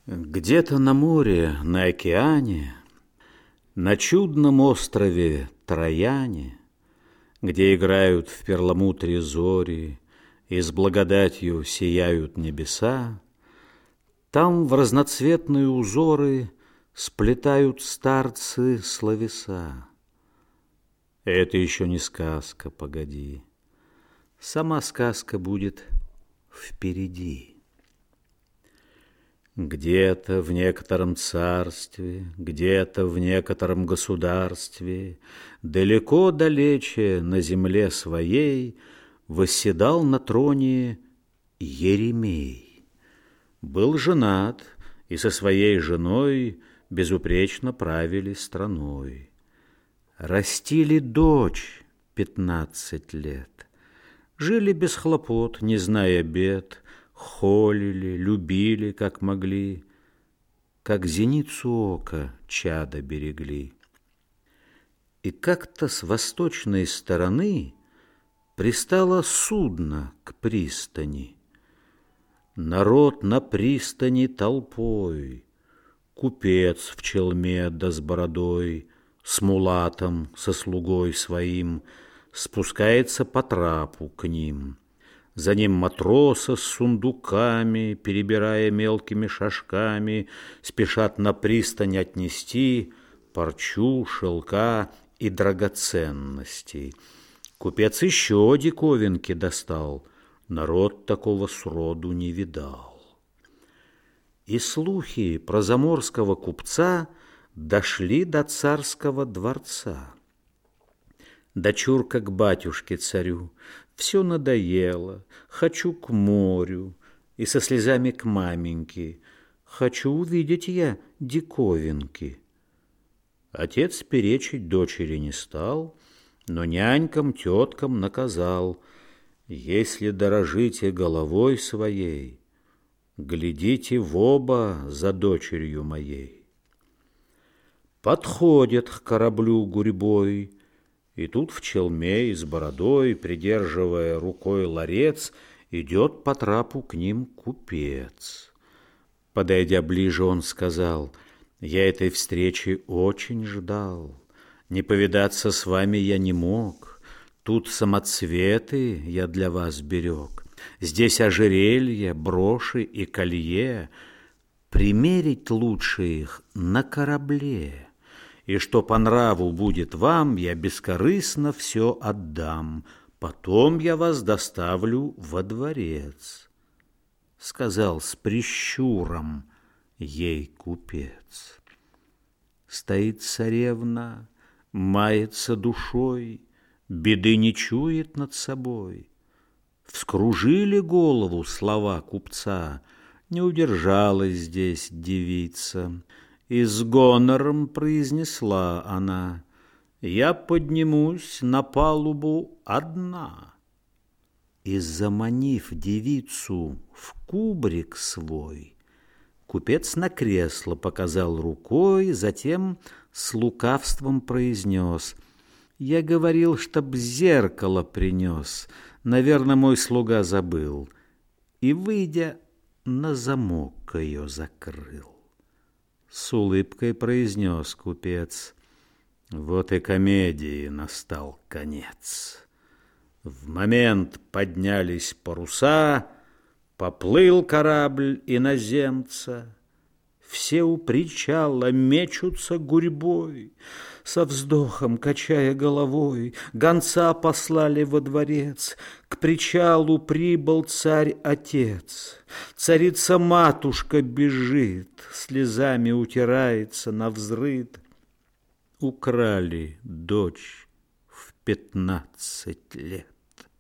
Где-то на море, на океане, на чудном острове Трояне, где играют в перламутре зори и с благодатью сияют небеса, там в разноцветные узоры сплетают старцы словеса. Это еще не сказка, погоди, сама сказка будет впереди. Где-то в некотором царстве, где-то в некотором государстве, далеко-далече на земле своей восседал на троне Еремей. Был женат и со своей женой безупречно правили страной. Растили дочь 15 лет, жили без хлопот, не зная бед, холили, любили, как могли, как зеницу ока чада берегли. И как-то с восточной стороны пристало судно к пристани. Народ на пристани толпой, купец в челме да с бородой, с мулатом, со слугой своим, спускается по трапу к ним. За ним матросы с сундуками, перебирая мелкими шажками, спешат на пристань отнести парчу, шелка и драгоценности. Купец еще диковинки достал, народ такого сроду не видал. И слухи про заморского купца дошли до царского дворца. Дочурка к батюшке-царю, все надоело, хочу к морю, и со слезами к маменьке, хочу увидеть я диковинки. Отец перечить дочери не стал, но нянькам, теткам наказал: если дорожите головой своей, глядите в оба за дочерью моей. Подходят к кораблю гурьбой, и тут в челме и с бородой, придерживая рукой ларец, идет по трапу к ним купец. Подойдя ближе, он сказал: я этой встречи очень ждал, не повидаться с вами я не мог, тут самоцветы я для вас берег, здесь ожерелья, броши и колье, примерить лучше их на корабле. И что по нраву будет вам, я бескорыстно все отдам, потом я вас доставлю во дворец, — сказал с прищуром ей купец. Стоит царевна, мается душой, беды не чует над собой. Вскружили голову слова купца, не удержалась здесь девица. И с гонором произнесла она: я поднимусь на палубу одна. И, заманив девицу в кубрик свой, купец на кресло показал рукой, затем с лукавством произнес: я говорил, чтоб зеркало принес, наверное, мой слуга забыл, и, выйдя, на замок ее закрыл. С улыбкой произнес купец: вот и комедии настал конец. В момент поднялись паруса, поплыл корабль иноземца. Все у причала мечутся гурьбой, со вздохом качая головой, гонца послали во дворец. К причалу прибыл царь-отец. Царица-матушка бежит, слезами утирается навзрыд. Украли дочь в 15 лет.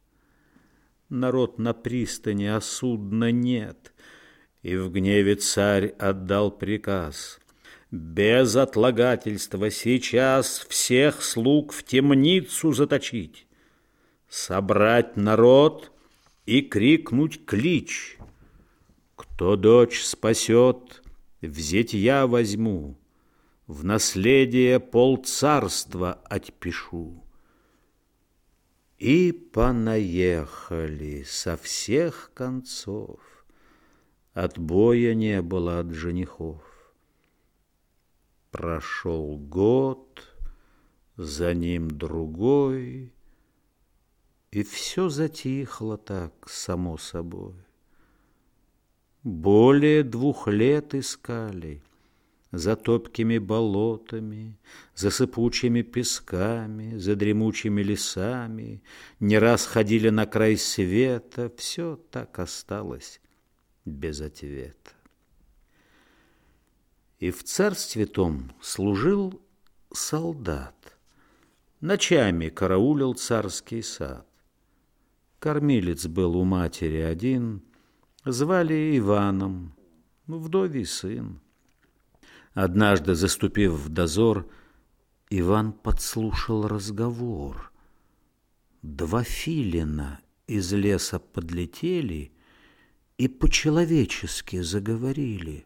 Народ на пристани, а судна нет. И в гневе царь отдал приказ: без отлагательства сейчас всех слуг в темницу заточить, собрать народ и крикнуть клич: кто дочь спасет, взять я возьму, в наследие полцарства отпишу. И понаехали со всех концов. отбоя не было от женихов. Прошел год, за ним другой, и все затихло так, само собой. Более 2 лет искали за топкими болотами, за сыпучими песками, за дремучими лесами, не раз ходили на край света, все так осталось без ответа. И в царстве том служил солдат, ночами караулил царский сад. Кормилец был у матери один, звали Иваном, вдовий сын. Однажды, заступив в дозор, Иван подслушал разговор. 2 филина из леса подлетели и по-человечески заговорили.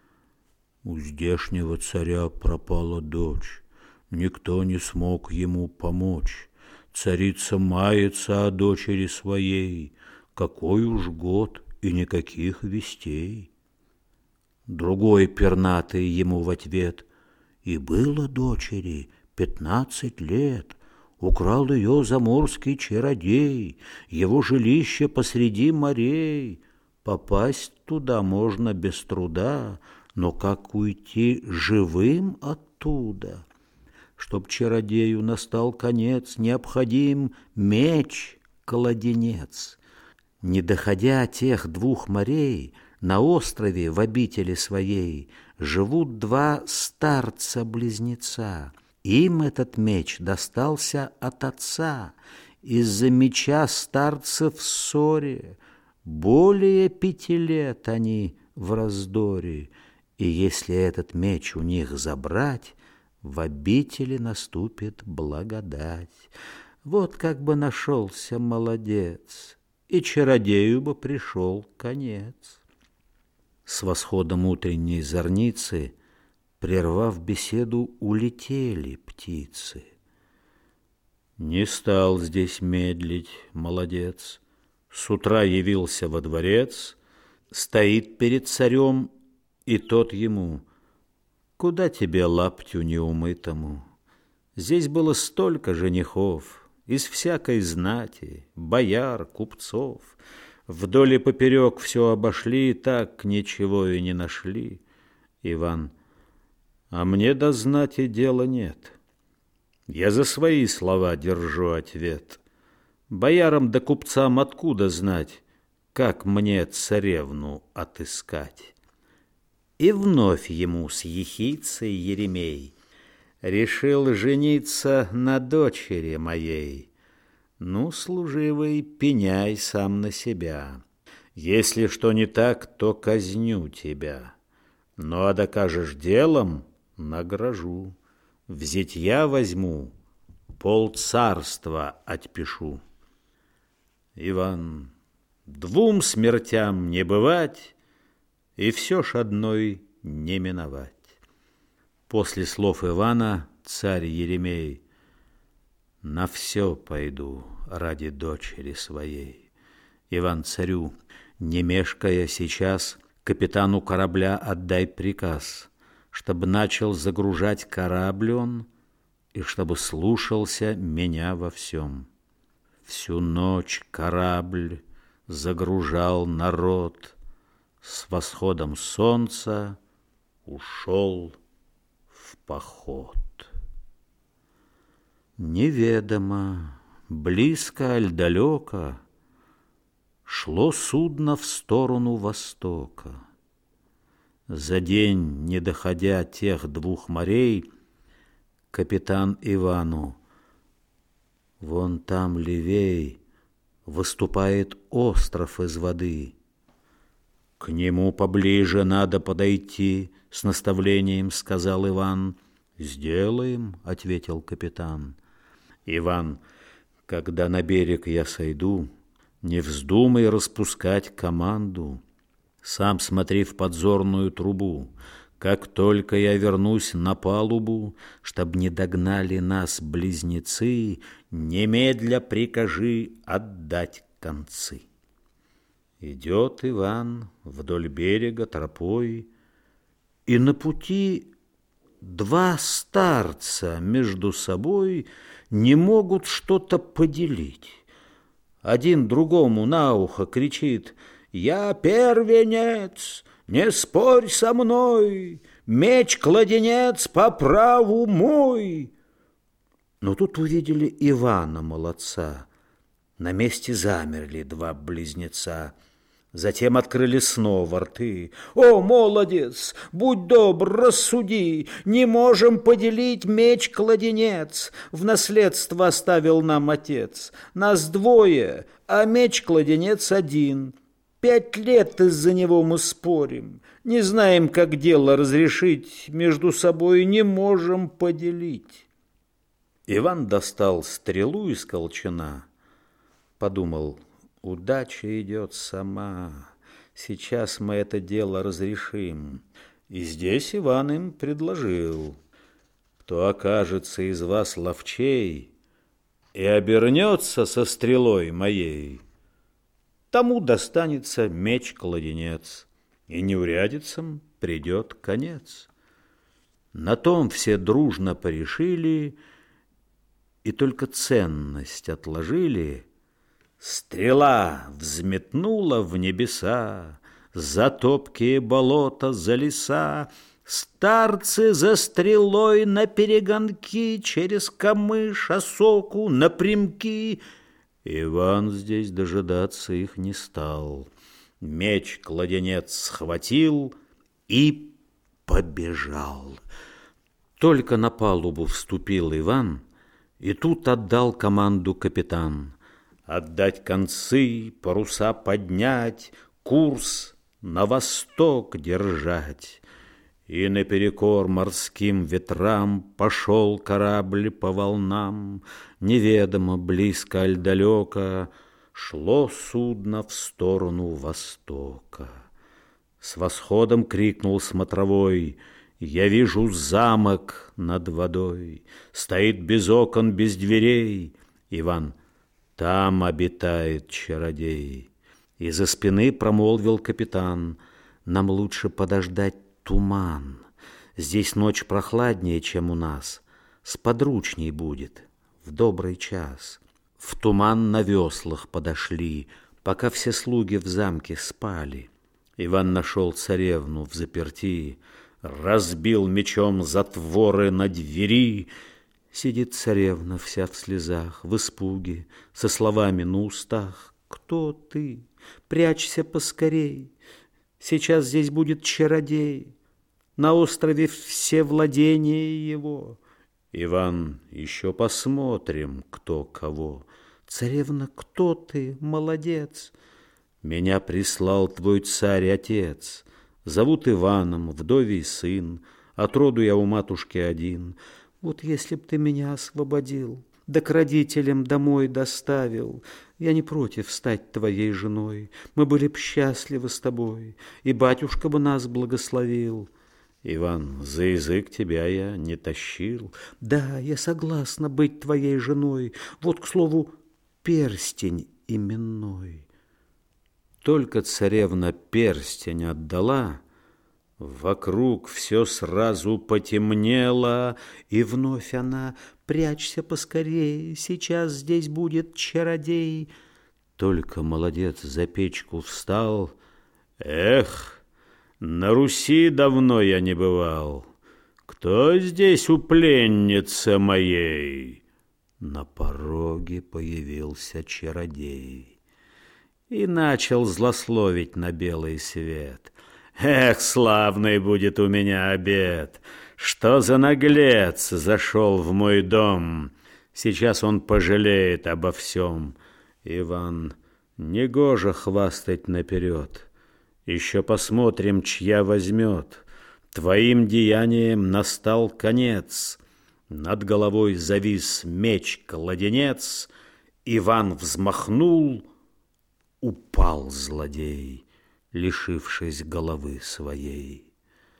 У здешнего царя пропала дочь, никто не смог ему помочь. Царица мается о дочери своей, какой уж год и никаких вестей. Другой пернатый ему в ответ: и было дочери 15 лет, украл ее заморский чародей, его жилище посреди морей. Попасть туда можно без труда, но как уйти живым оттуда? Чтоб чародею настал конец, необходим меч-кладенец. Не доходя тех 2 морей, на острове в обители своей живут 2 старца-близнеца. Им этот меч достался от отца. Из-за меча старцы в ссоре, более 5 лет они в раздоре. И если этот меч у них забрать, в обители наступит благодать. Вот как бы нашелся молодец, и чародею бы пришел конец. С восходом утренней зорницы, прервав беседу, улетели птицы. Не стал здесь медлить молодец, с утра явился во дворец, стоит перед царем, и тот ему: куда тебе, лаптю неумытому? Здесь было столько женихов, из всякой знати, бояр, купцов. Вдоль и поперек все обошли, так ничего и не нашли. Иван: а мне до знати дела нет. Я за свои слова держу ответ. Боярам да купцам откуда знать, как мне царевну отыскать? И вновь ему с ехицей Еремей: решил жениться на дочери моей. Ну, служивый, пеняй сам на себя. Если что не так, то казню тебя. Ну, а докажешь делом — награжу. В зятья возьму, полцарства отпишу. Иван: 2 смертям не бывать, и все ж одной не миновать. После слов Ивана царь Еремей: на все пойду ради дочери своей. Иван царю: не мешкая сейчас, капитану корабля отдай приказ, чтобы начал загружать корабль он, и чтобы слушался меня во всем. Всю ночь корабль загружал народ, с восходом солнца ушел в поход. Неведомо, близко аль далеко, шло судно в сторону востока. За день, не доходя тех 2 морей, капитан Ивану: вон там левей выступает остров из воды. К нему поближе надо подойти, с наставлением сказал Иван. Сделаем, ответил капитан. Иван: когда на берег я сойду, не вздумай распускать команду. Сам смотри в подзорную трубу. Как только я вернусь на палубу, чтоб не догнали нас близнецы, немедля прикажи отдать концы. Идет Иван вдоль берега тропой, и на пути два старца между собой не могут что-то поделить. Один другому на ухо кричит: «Я первенец, не спорь со мной, меч-кладенец по праву мой!» Но тут увидели Ивана молодца. На месте замерли два близнеца. Затем открыли снова рты. «О, молодец, будь добр, рассуди, не можем поделить меч-кладенец. В наследство оставил нам отец. Нас двое, а меч-кладенец один. 5 лет из-за него мы спорим. Не знаем, как дело разрешить, между собой не можем поделить». Иван достал стрелу из колчана, подумал: удача идет сама, сейчас мы это дело разрешим. И здесь Иван им предложил: кто окажется из вас ловчей и обернется со стрелой моей, тому достанется меч-кладенец, и неурядицам придет конец. На том все дружно порешили, и только ценность отложили. Стрела взметнула в небеса, за топкие болота, за леса. Старцы за стрелой наперегонки, через камыш, осоку, напрямки. Иван здесь дожидаться их не стал. Меч-кладенец схватил и побежал. Только на палубу вступил Иван, и тут отдал команду капитан: отдать концы, паруса поднять, курс на восток держать. И наперекор морским ветрам пошел корабль по волнам. Неведомо, близко аль далеко, шло судно в сторону востока. С восходом крикнул смотровой: «Я вижу замок над водой, стоит без окон, без дверей». Иван: там обитает чародей. Из-за спины промолвил капитан: нам лучше подождать туман. Здесь ночь прохладнее, чем у нас, сподручней будет в добрый час. В туман на веслах подошли, пока все слуги в замке спали. Иван нашел царевну в заперти, разбил мечом затворы на двери. Сидит царевна вся в слезах, в испуге, со словами на устах: «Кто ты? Прячься поскорей, сейчас здесь будет чародей, на острове все владения его». Иван: еще посмотрим, кто кого. Царевна: кто ты, молодец? Меня прислал твой царь-отец. Зовут Иваном, вдовий сын, от роду я у матушки один. Вот если б ты меня освободил, да к родителям домой доставил, я не против стать твоей женой, мы были б счастливы с тобой, и батюшка бы нас благословил. Иван: за язык тебя я не тащил. Да, я согласна быть твоей женой, вот, к слову, перстень именной. Только царевна перстень отдала, вокруг все сразу потемнело, и вновь она: прячься поскорей, сейчас здесь будет чародей. Только молодец за печку встал: эх, на Руси давно я не бывал, кто здесь у пленницы моей? На пороге появился чародей и начал злословить на белый свет: эх, славный будет у меня обед! Что за наглец зашел в мой дом? Сейчас он пожалеет обо всем. Иван: негоже хвастать наперед, еще посмотрим, чья возьмет. Твоим деянием настал конец. Над головой завис меч-кладенец. Иван взмахнул, упал злодей, лишившись головы своей.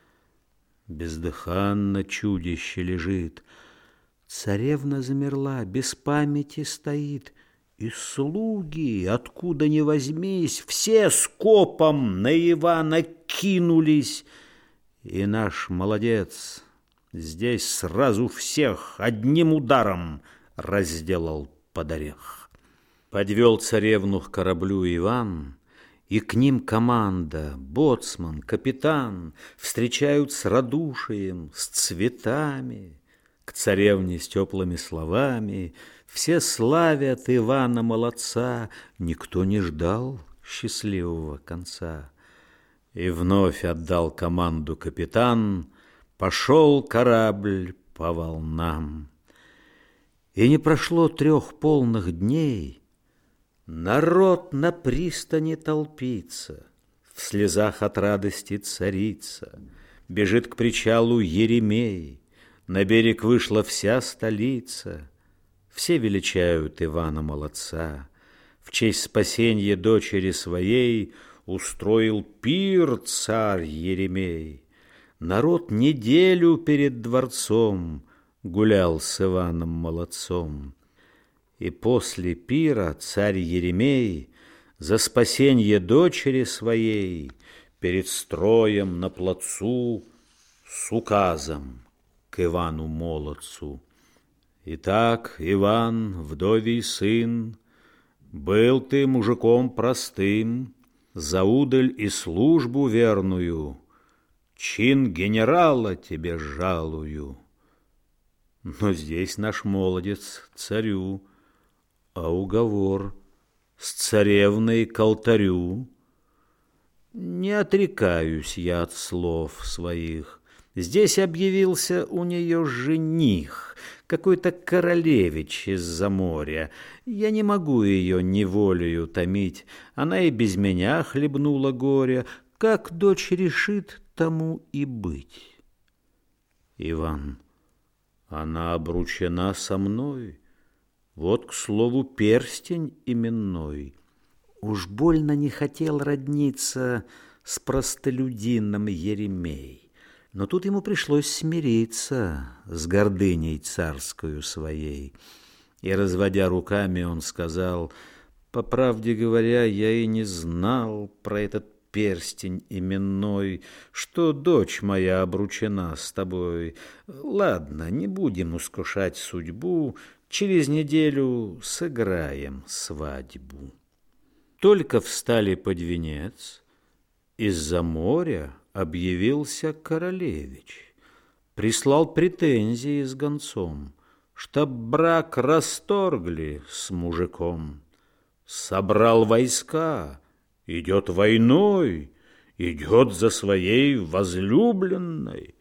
Бездыханно чудище лежит. Царевна замерла, без памяти стоит, И слуги, откуда ни возьмись, все скопом на Ивана кинулись. И наш молодец здесь сразу всех одним ударом разделал под орех. Подвел царевну к кораблю Иван, и к ним команда, боцман, капитан, встречают с радушием, с цветами, к царевне с теплыми словами. Все славят Ивана молодца, никто не ждал счастливого конца. И вновь отдал команду капитан, пошел корабль по волнам. И не прошло 3 полных дней, народ на пристани толпится, в слезах от радости царица, бежит к причалу Еремей, на берег вышла вся столица. Все величают Ивана молодца, в честь спасения дочери своей устроил пир царь Еремей. Народ неделю перед дворцом гулял с Иваном молодцом. И после пира царь Еремей за спасение дочери своей перед строем на плацу с указом к Ивану молодцу. Итак, Иван, вдовий сын, был ты мужиком простым, за удаль и службу верную, чин генерала тебе жалую. Но здесь наш молодец царю, а уговор с царевной к алтарю. Не отрекаюсь я от слов своих. Здесь объявился у нее жених, какой-то королевич из-за моря. Я не могу ее неволею томить, она и без меня хлебнула горя. Как дочь решит, тому и быть. Иван: она обручена со мной. Вот, к слову, перстень именной. Уж больно не хотел родниться с простолюдином Еремей. Но тут ему пришлось смириться с гордыней царскою своей. И, разводя руками, он сказал: по правде говоря, я и не знал про этот перстень именной, что дочь моя обручена с тобой. Ладно, не будем искушать судьбу, через неделю сыграем свадьбу. Только встали под венец, из-за моря объявился королевич, прислал претензии с гонцом, чтоб брак расторгли с мужиком. Собрал войска, идет войной, идет за своей возлюбленной.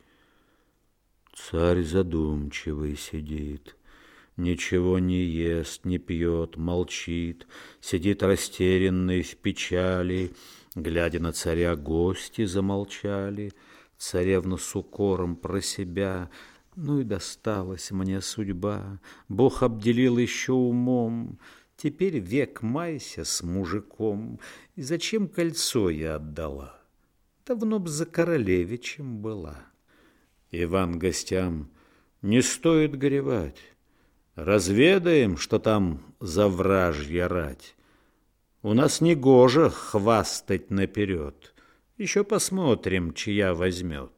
Царь задумчивый сидит, ничего не ест, не пьет, молчит, сидит растерянный в печали. Глядя на царя, гости замолчали. Царевна с укором про себя: ну и досталась мне судьба, Бог обделил еще умом. Теперь век майся с мужиком. И зачем кольцо я отдала? Давно б за королевичем была. Иван гостям: не стоит горевать, разведаем, что там за вражья рать. У нас не гоже хвастать наперед, еще посмотрим, чья возьмет.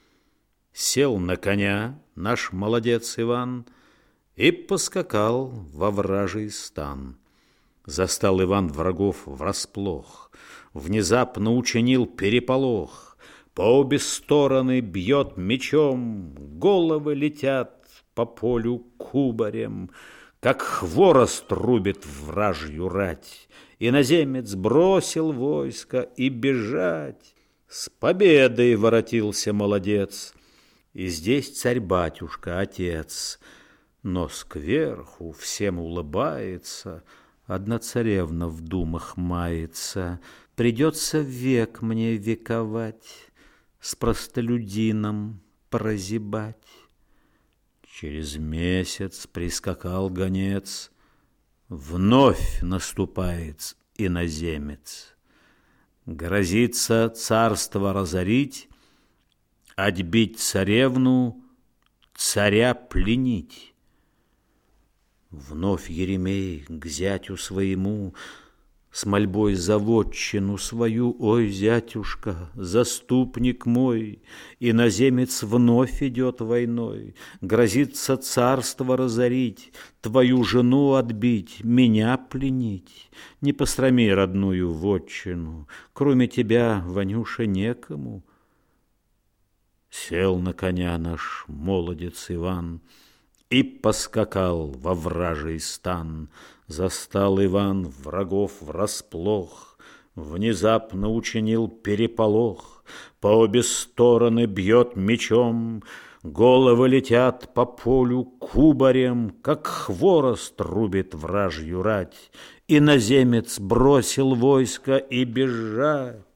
Сел на коня наш молодец Иван и поскакал во вражий стан. Застал Иван врагов врасплох, внезапно учинил переполох. По обе стороны бьет мечом, головы летят по полю кубарем, как хворост рубит вражью рать. Иноземец бросил войско и бежать. С победой воротился молодец. И здесь царь-батюшка, отец, нос кверху, всем улыбается. Одна царевна в думах мается. Придется век мне вековать, с простолюдином прозябать. Через месяц прискакал гонец, вновь наступает иноземец. Грозится царство разорить, отбить царевну, царя пленить. Вновь Еремей к зятю своему с мольбой за вотчину свою: «Ой, зятюшка, заступник мой, иноземец вновь идет войной, грозится царство разорить, твою жену отбить, меня пленить. Не посрами родную вотчину, кроме тебя, Ванюша, некому». Сел на коня наш молодец Иван и поскакал во вражий стан. Застал Иван врагов врасплох, внезапно учинил переполох. По обе стороны бьет мечом, головы летят по полю кубарем, как хворост рубит вражью рать. Иноземец бросил войско и бежать.